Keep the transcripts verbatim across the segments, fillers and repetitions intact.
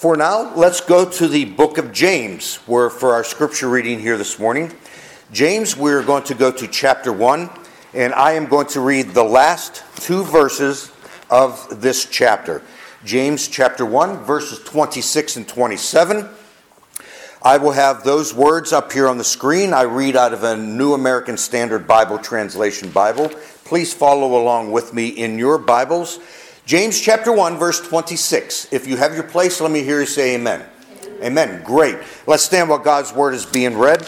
For now, let's go to the book of James, where for our scripture reading here this morning. James, we're going to go to chapter one, and I am going to read the last two verses of this chapter. James chapter one, verses twenty-six and twenty-seven. I will have those words up here on the screen. I read out of a New American Standard Bible Translation Bible. Please follow along with me in your Bibles. James chapter one, verse twenty-six. If you have your place, let me hear you say amen. Amen. Amen. Great. Let's stand while God's word is being read.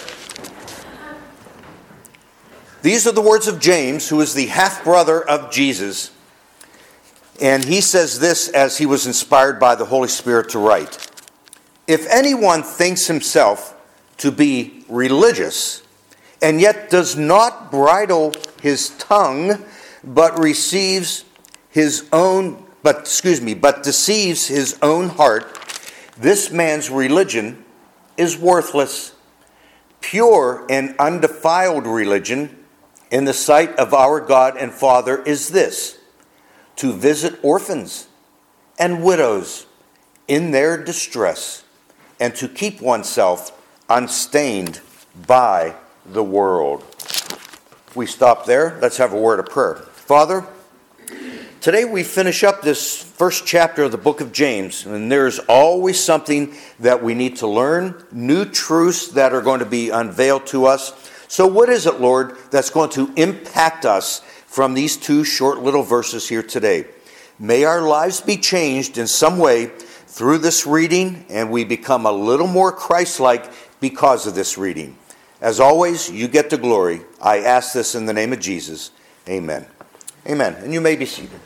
These are the words of James, who is the half-brother of Jesus. And he says this as he was inspired by the Holy Spirit to write. If anyone thinks himself to be religious, and yet does not bridle his tongue, but receives his own, but excuse me, but deceives his own heart, this man's religion is worthless. Pure and undefiled religion in the sight of our God and Father is this: to visit orphans and widows in their distress, and to keep oneself unstained by the world. We stop there. Let's have a word of prayer. Father, today we finish up this first chapter of the book of James, and there's always something that we need to learn, new truths that are going to be unveiled to us. So what is it, Lord, that's going to impact us from these two short little verses here today? May our lives be changed in some way through this reading, and we become a little more Christ-like because of this reading. As always, you get the glory. I ask this in the name of Jesus. Amen. Amen. And you may be seated.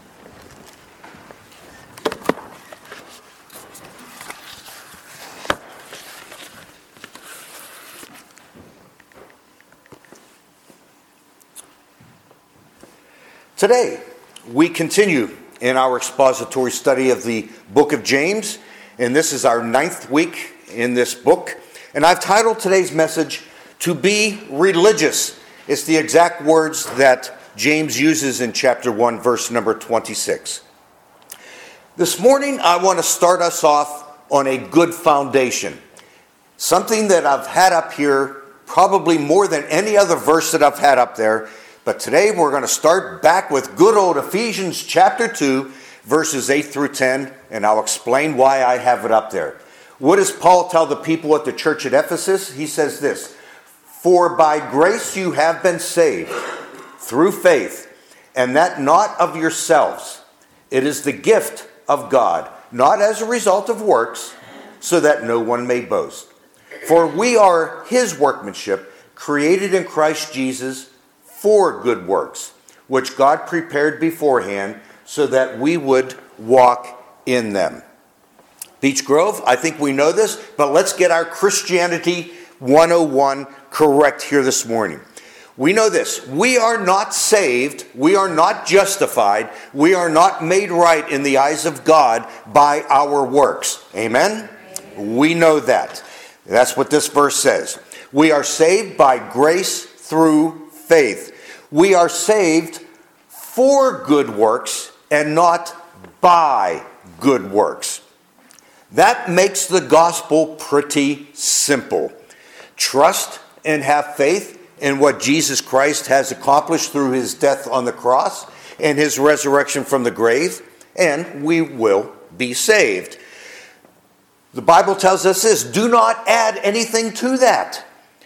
Today, we continue in our expository study of the book of James, and this is our ninth week in this book. And I've titled today's message, To Be Religious. It's the exact words that James uses in chapter one, verse number twenty-six. This morning, I want to start us off on a good foundation. Something that I've had up here probably more than any other verse that I've had up there. But today we're going to start back with good old Ephesians chapter two, verses eight through ten, and I'll explain why I have it up there. What does Paul tell the people at the church at Ephesus? He says this: For by grace you have been saved through faith, and that not of yourselves. It is the gift of God, not as a result of works, so that no one may boast. For we are his workmanship, created in Christ Jesus for good works, which God prepared beforehand so that we would walk in them. Beech Grove, I think we know this, but let's get our Christianity one oh one correct here this morning. We know this: we are not saved, we are not justified, we are not made right in the eyes of God by our works. Amen? Amen. We know that. That's what this verse says. We are saved by grace through faith. We are saved for good works and not by good works. That makes the gospel pretty simple. Trust and have faith in what Jesus Christ has accomplished through his death on the cross and his resurrection from the grave, and we will be saved. The Bible tells us this: do not add anything to that,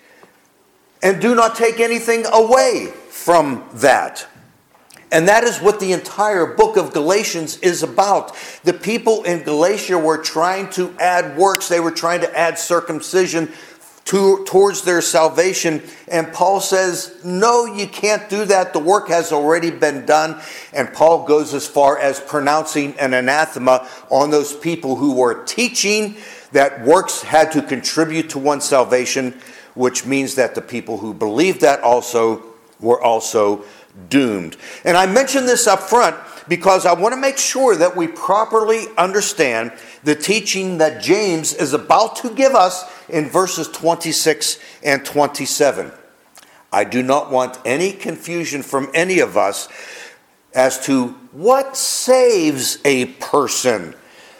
and do not take anything away from that. And that is what the entire book of Galatians is about. The people in Galatia were trying to add works. They were trying to add circumcision to, towards their salvation. And Paul says, no, you can't do that. The work has already been done. And Paul goes as far as pronouncing an anathema on those people who were teaching that works had to contribute to one's salvation, which means that the people who believed that also were also doomed. And I mention this up front because I want to make sure that we properly understand the teaching that James is about to give us in verses twenty-six and twenty-seven. I do not want any confusion from any of us as to what saves a person.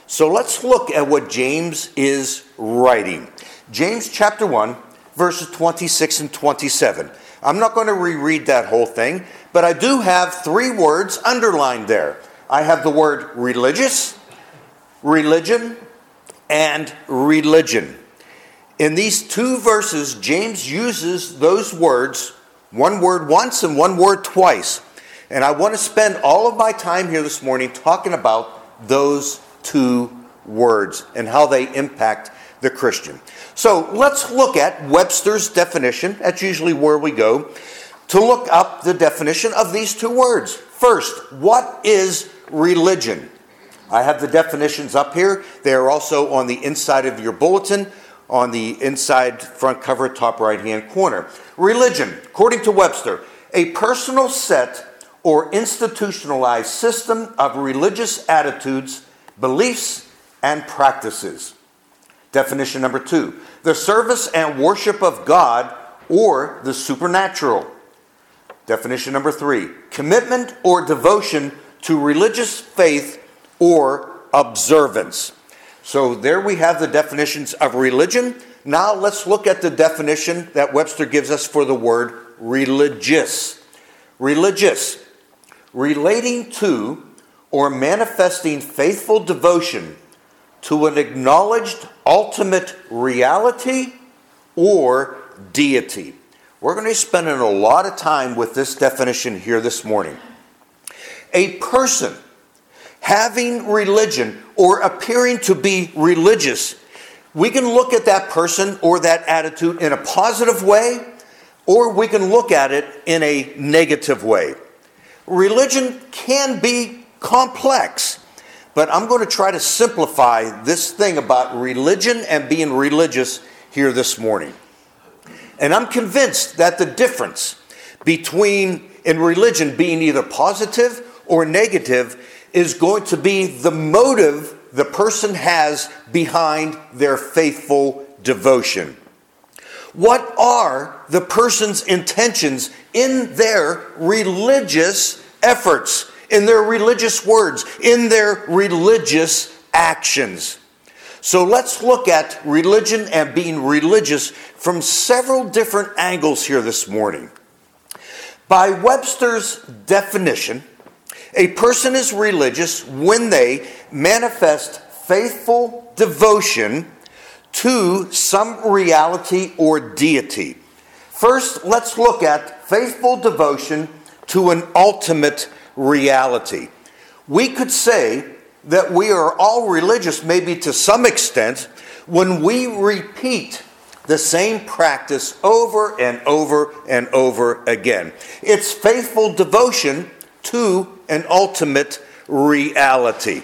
So let's look at what James is writing. James chapter one, verses twenty-six and twenty-seven. I'm not going to reread that whole thing, but I do have three words underlined there. I have the word religious, religion, and religion. In these two verses, James uses those words, one word once and one word twice. And I want to spend all of my time here this morning talking about those two words and how they impact the Christian. So let's look at Webster's definition. That's usually where we go to look up the definition of these two words. First, what is religion? I have the definitions up here. They are also on the inside of your bulletin, on the inside front cover, top right-hand corner. Religion, according to Webster, a personal set or institutionalized system of religious attitudes, beliefs, and practices. Definition number two, the service and worship of God or the supernatural. Definition number three, commitment or devotion to religious faith or observance. So there we have the definitions of religion. Now let's look at the definition that Webster gives us for the word religious. Religious, relating to or manifesting faithful devotion to an acknowledged ultimate reality or deity. We're going to be spending a lot of time with this definition here this morning. A person having religion or appearing to be religious, we can look at that person or that attitude in a positive way, or we can look at it in a negative way. Religion can be complex, but I'm going to try to simplify this thing about religion and being religious here this morning. And I'm convinced that the difference between in religion being either positive or negative is going to be the motive the person has behind their faithful devotion. What are the person's intentions in their religious efforts, in their religious words, in their religious actions? So let's look at religion and being religious from several different angles here this morning. By Webster's definition, a person is religious when they manifest faithful devotion to some reality or deity. First, let's look at faithful devotion to an ultimate reality. We could say that we are all religious, maybe to some extent, when we repeat the same practice over and over and over again. It's faithful devotion to an ultimate reality.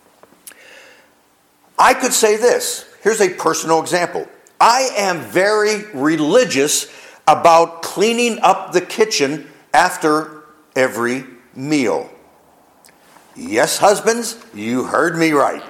I could say this. Here's a personal example. I am very religious about cleaning up the kitchen after every meal. Yes, husbands, you heard me right.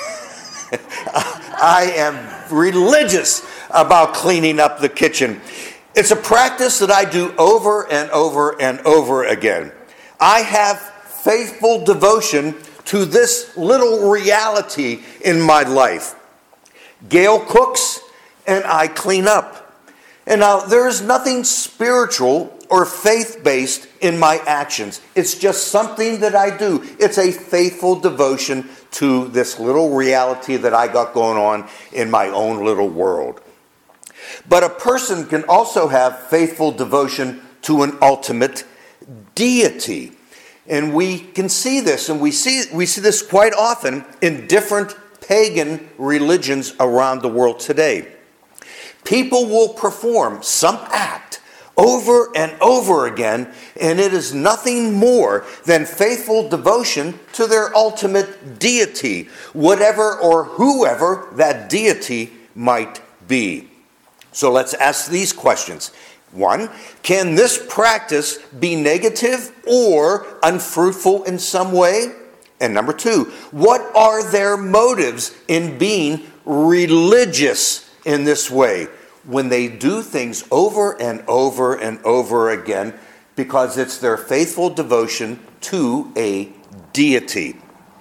I am religious about cleaning up the kitchen. It's a practice that I do over and over and over again. I have faithful devotion to this little reality in my life. Gail cooks and I clean up. And now there is nothing spiritual or faith-based in my actions. It's just something that I do. It's a faithful devotion to this little reality that I got going on in my own little world. But a person can also have faithful devotion to an ultimate deity. And we can see this, and we see we see this quite often in different pagan religions around the world today. People will perform some act over and over again, and it is nothing more than faithful devotion to their ultimate deity, whatever or whoever that deity might be. So let's ask these questions. One, can this practice be negative or unfruitful in some way? And number two, what are their motives in being religious in this way when they do things over and over and over again because it's their faithful devotion to a deity?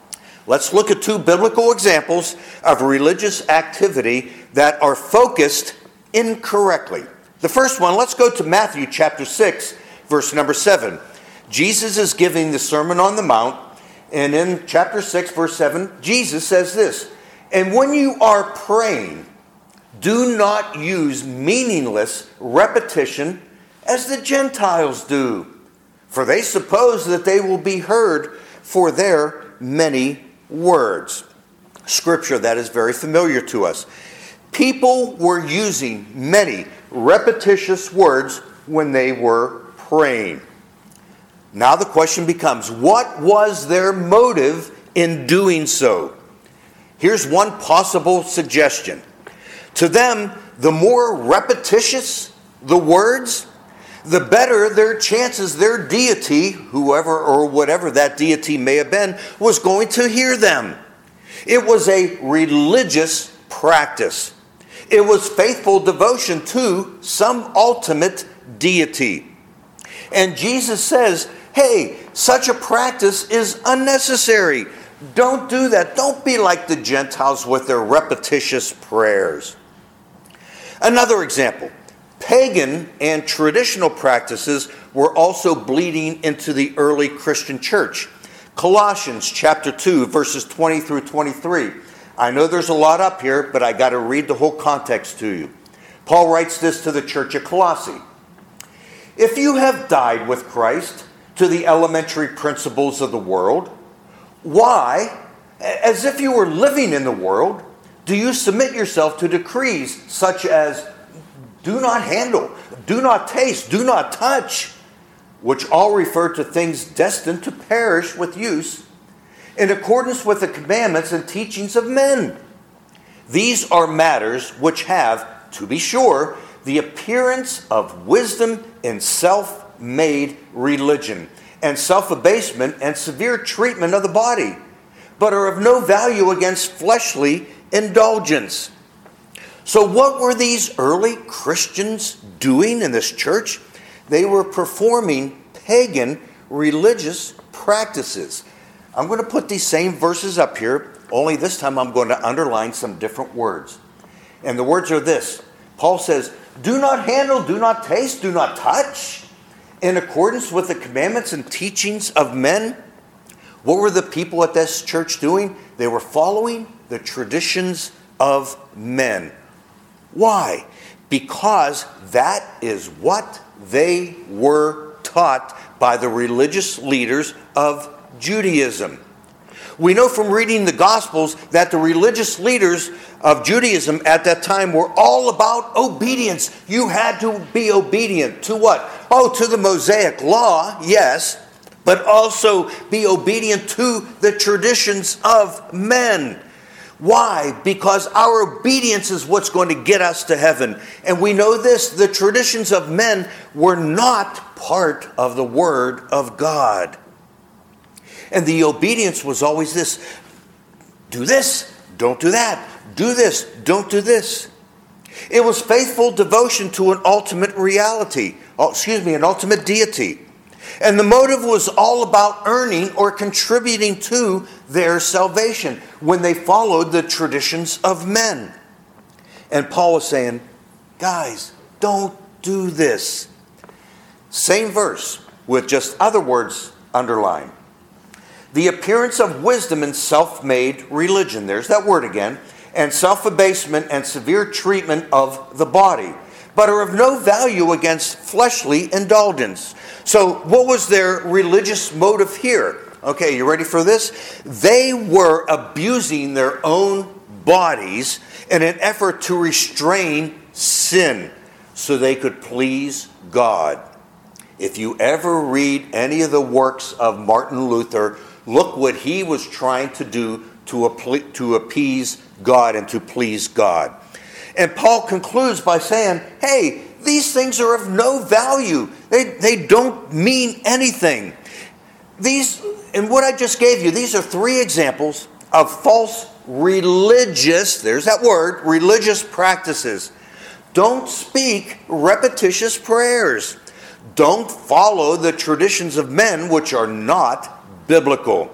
Let's look at two biblical examples of religious activity that are focused incorrectly. The first one, let's go to Matthew chapter six, verse number seven. Jesus is giving the Sermon on the Mount, and in chapter six, verse seven, Jesus says this, "And when you are praying, do not use meaningless repetition as the Gentiles do, for they suppose that they will be heard for their many words." Scripture that is very familiar to us. People were using many repetitious words when they were praying. Now the question becomes, what was their motive in doing so? Here's one possible suggestion. To them, the more repetitious the words, the better their chances their deity, whoever or whatever that deity may have been, was going to hear them. It was a religious practice. It was faithful devotion to some ultimate deity. And Jesus says, hey, such a practice is unnecessary. Don't do that. Don't be like the Gentiles with their repetitious prayers. Another example. Pagan and traditional practices were also bleeding into the early Christian church. Colossians chapter two, verses twenty through twenty-three. I know there's a lot up here, but I got to read the whole context to you. Paul writes this to the church at Colossae. "If you have died with Christ to the elementary principles of the world, why, as if you were living in the world, do you submit yourself to decrees such as do not handle, do not taste, do not touch, which all refer to things destined to perish with use, in accordance with the commandments and teachings of men? These are matters which have, to be sure, the appearance of wisdom in self-made religion, and self-abasement and severe treatment of the body, but are of no value against fleshly indulgence." So what were these early Christians doing in this church? They were performing pagan religious practices. I'm going to put these same verses up here, only this time I'm going to underline some different words. And the words are this. Paul says, do not handle, do not taste, do not touch, in accordance with the commandments and teachings of men. What were the people at this church doing? They were following the traditions of men. Why? Because that is what they were taught by the religious leaders of Judaism. We know from reading the Gospels that the religious leaders of Judaism at that time were all about obedience. You had to be obedient to what? Oh, to the Mosaic law, yes, but also be obedient to the traditions of men. Why? Because our obedience is what's going to get us to heaven. And we know this, the traditions of men were not part of the Word of God. And the obedience was always this, do this, don't do that, do this, don't do this. It was faithful devotion to an ultimate reality, oh, excuse me, an ultimate deity. And the motive was all about earning or contributing to their salvation when they followed the traditions of men. And Paul was saying, guys, don't do this. Same verse with just other words underlined. The appearance of wisdom in self-made religion. There's that word again. And self-abasement and severe treatment of the body, but are of no value against fleshly indulgence. So what was their religious motive here? Okay, you ready for this? They were abusing their own bodies in an effort to restrain sin so they could please God. If you ever read any of the works of Martin Luther, look what he was trying to do to, to appease God and to please God. And Paul concludes by saying, hey, these things are of no value. They, they don't mean anything. These, and what I just gave you, these are three examples of false religious, there's that word, religious practices. Don't speak repetitious prayers. Don't follow the traditions of men which are not biblical.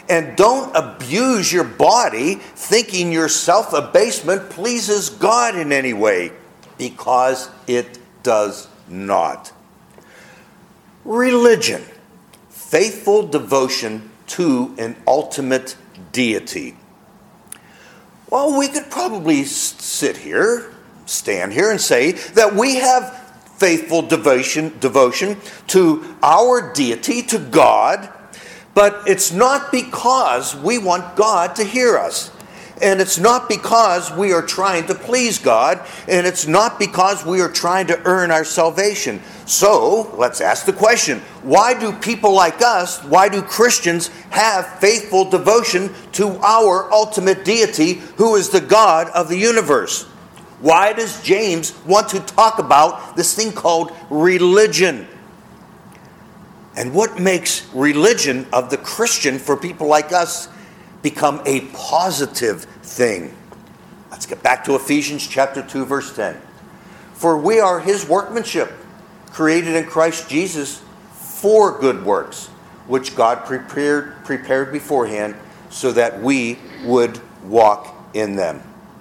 And don't abuse your body thinking your self-abasement pleases God in any way, because it does not. Religion, faithful devotion to an ultimate deity. Well, we could probably sit here, stand here and say that we have faithful devotion, devotion to our deity, to God, but it's not because we want God to hear us. And it's not because we are trying to please God, and it's not because we are trying to earn our salvation. So, let's ask the question, why do people like us, why do Christians have faithful devotion to our ultimate deity, who is the God of the universe? Why does James want to talk about this thing called religion? And what makes religion of the Christian, for people like us, become a positive thing? Let's get back to Ephesians chapter two, verse ten. For we are his workmanship, created in Christ Jesus for good works, which God prepared, prepared beforehand so that we would walk in them.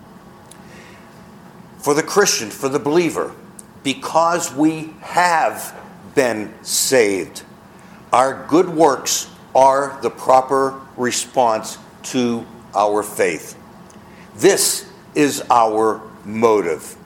For the Christian, for the believer, because we have been saved, our good works are the proper response to our faith. This is our motive.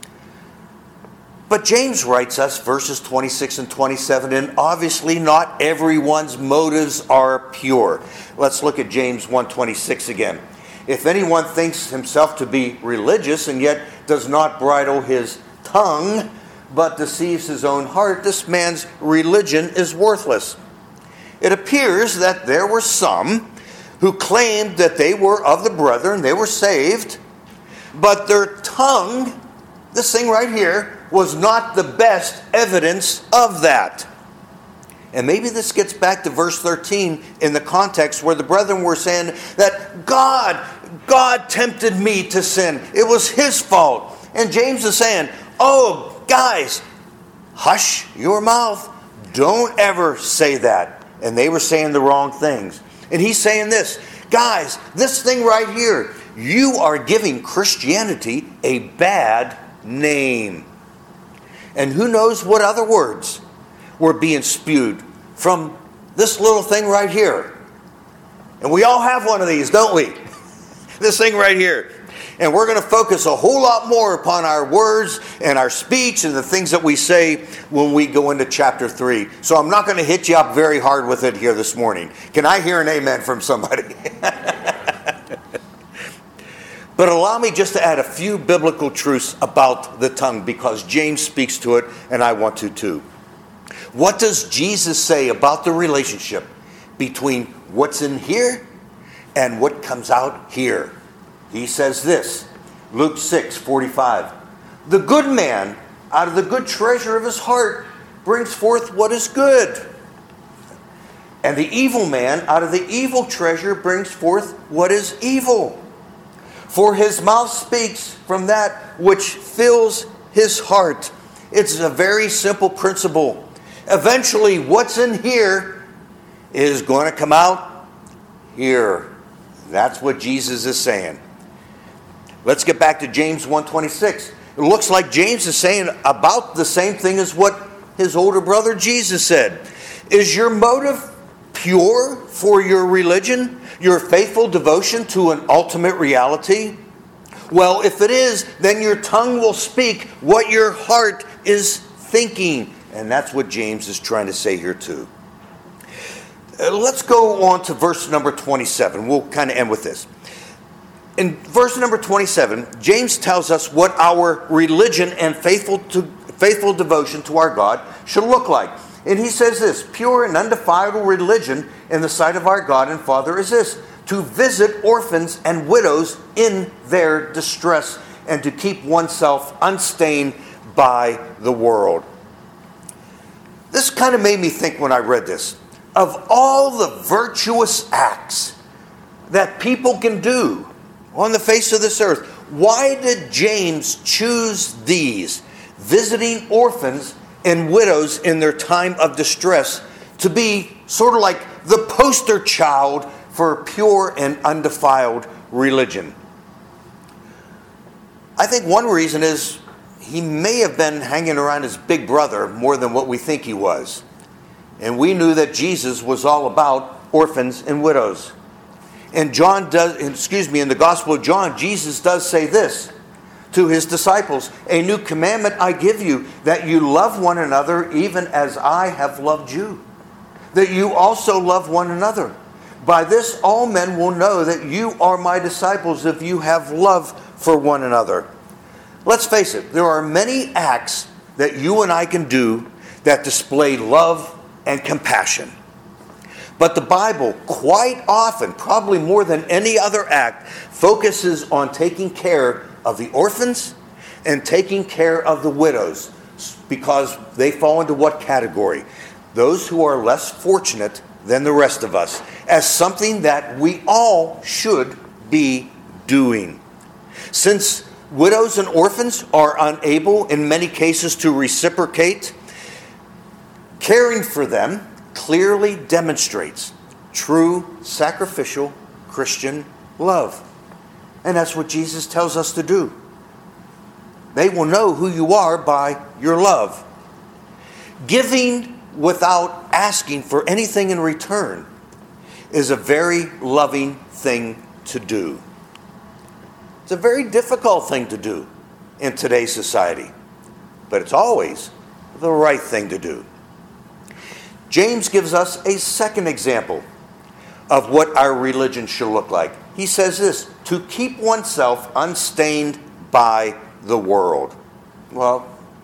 But James writes us verses twenty-six and twenty-seven, and obviously not everyone's motives are pure. Let's look at James one twenty-six again. If anyone thinks himself to be religious and yet does not bridle his tongue, but deceives his own heart, this man's religion is worthless. It appears that there were some who claimed that they were of the brethren, they were saved, but their tongue, this thing right here, was not the best evidence of that. And maybe this gets back to verse thirteen in the context where the brethren were saying that God, God tempted me to sin. It was his fault. And James is saying, oh, guys, hush your mouth. Don't ever say that. And they were saying the wrong things. And he's saying this, guys, this thing right here, you are giving Christianity a bad name. And who knows what other words were being spewed from this little thing right here. And we all have one of these, don't we? This thing right here. And we're going to focus a whole lot more upon our words and our speech and the things that we say when we go into chapter three. So I'm not going to hit you up very hard with it here this morning. Can I hear an amen from somebody? But allow me just to add a few biblical truths about the tongue, because James speaks to it and I want to too. What does Jesus say about the relationship between what's in here and what comes out here? He says this, Luke six forty-five. The good man out of the good treasure of his heart brings forth what is good. And the evil man out of the evil treasure brings forth what is evil. For his mouth speaks from that which fills his heart. It's a very simple principle. Eventually, what's in here is going to come out here. That's what Jesus is saying. Let's get back to James one twenty-six. It looks like James is saying about the same thing as what his older brother Jesus said. Is your motive pure for your religion, your faithful devotion to an ultimate reality? Well, if it is, then your tongue will speak what your heart is thinking. And that's what James is trying to say here too. Uh, let's go on to verse number twenty-seven. We'll kind of end with this. In verse number twenty-seven, James tells us what our religion and faithful to, faithful devotion to our God should look like. And he says this, pure and undefiled religion in the sight of our God and Father is this, to visit orphans and widows in their distress and to keep oneself unstained by the world. This kind of made me think when I read this, of all the virtuous acts that people can do on the face of this earth, why did James choose these, visiting orphans and widows in their time of distress, to be sort of like the poster child for a pure and undefiled religion? I think one reason is he may have been hanging around his big brother more than what we think he was. And we knew that Jesus was all about orphans and widows. And John does, excuse me, in the Gospel of John, Jesus does say this to his disciples: "A new commandment I give you, that you love one another even as I have loved you. That you also love one another. By this all men will know that you are my disciples, if you have love for one another." Let's face it, there are many acts that you and I can do that display love and compassion. But the Bible, quite often, probably more than any other act, focuses on taking care of the orphans and taking care of the widows, because they fall into what category? Those who are less fortunate than the rest of us, as something that we all should be doing. Since widows and orphans are unable in many cases to reciprocate, caring for them clearly demonstrates true sacrificial Christian love. And that's what Jesus tells us to do. They will know who you are by your love. Giving without asking for anything in return is a very loving thing to do. It's a very difficult thing to do in today's society, but it's always the right thing to do. James gives us a second example of what our religion should look like. He says this: to keep oneself unstained by the world. Well,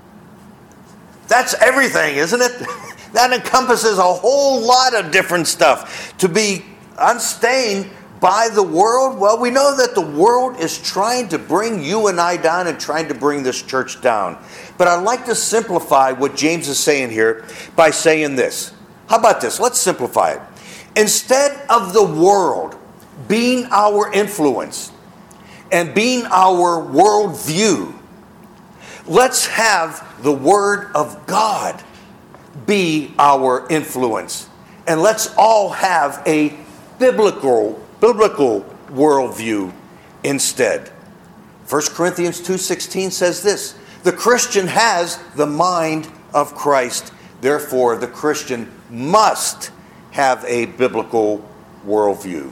that's everything, isn't it? That encompasses a whole lot of different stuff. To be unstained by the world, well, we know that the world is trying to bring you and I down and trying to bring this church down. But I'd like to simplify what James is saying here by saying this. How about this? Let's simplify it. Instead of the world being our influence and being our worldview, let's have the Word of God be our influence. And let's all have a biblical biblical worldview instead. First Corinthians two sixteen says this: the Christian has the mind of Christ. Therefore, the Christian must have a biblical worldview.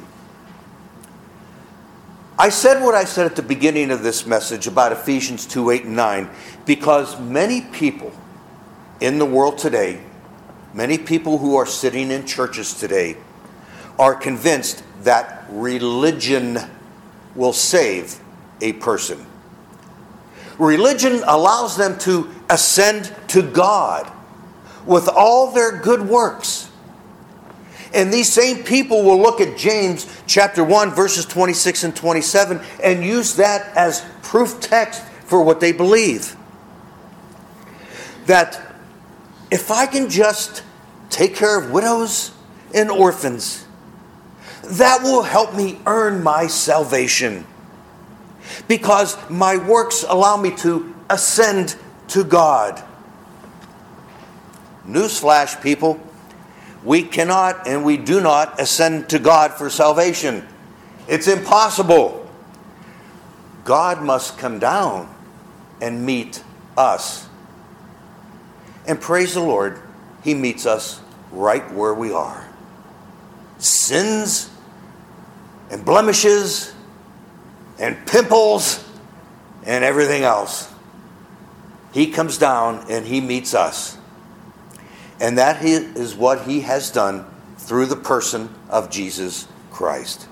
I said what I said at the beginning of this message about Ephesians two, eight, and nine because many people in the world today, many people who are sitting in churches today, are convinced that religion will save a person. Religion allows them to ascend to God with all their good works. And these same people will look at James chapter one, verses twenty-six and twenty-seven, and use that as proof text for what they believe. That if I can just take care of widows and orphans, that will help me earn my salvation. Because my works allow me to ascend to God. Newsflash, people. We cannot and we do not ascend to God for salvation. It's impossible. God must come down and meet us. And praise the Lord, He meets us right where we are. Sins and blemishes and pimples and everything else. He comes down and He meets us. And that is what He has done through the person of Jesus Christ.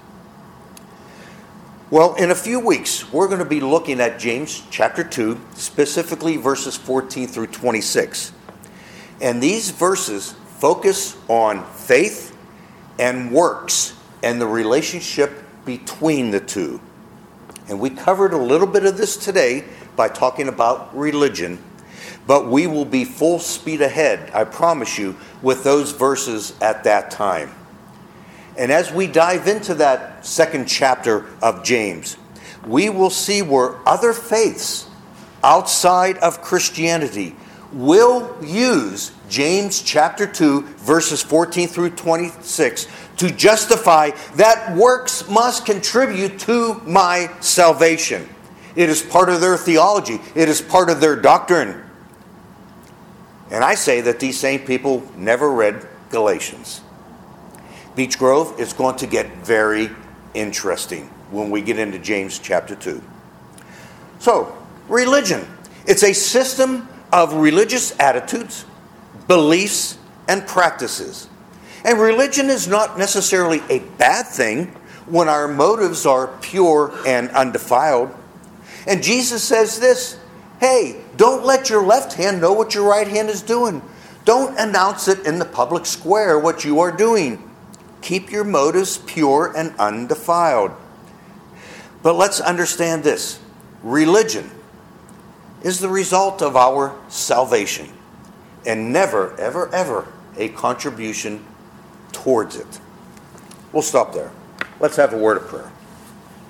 Well, in a few weeks, we're going to be looking at James chapter two, specifically verses fourteen through twenty-six. And these verses focus on faith and works and the relationship between the two. And we covered a little bit of this today by talking about religion. But we will be full speed ahead, I promise you, with those verses at that time. And as we dive into that second chapter of James, we will see where other faiths outside of Christianity will use James chapter two, verses fourteen through twenty-six to justify that works must contribute to my salvation. It is part of their theology. It is part of their doctrine. And I say that these same people never read Galatians. Beech Grove is going to get very interesting when we get into James chapter two. So, religion. It's a system of religious attitudes, beliefs, and practices. And religion is not necessarily a bad thing when our motives are pure and undefiled. And Jesus says this, hey, don't let your left hand know what your right hand is doing. Don't announce it in the public square what you are doing. Keep your motives pure and undefiled. But let's understand this. Religion is the result of our salvation and never, ever, ever a contribution towards it. We'll stop there. Let's have a word of prayer.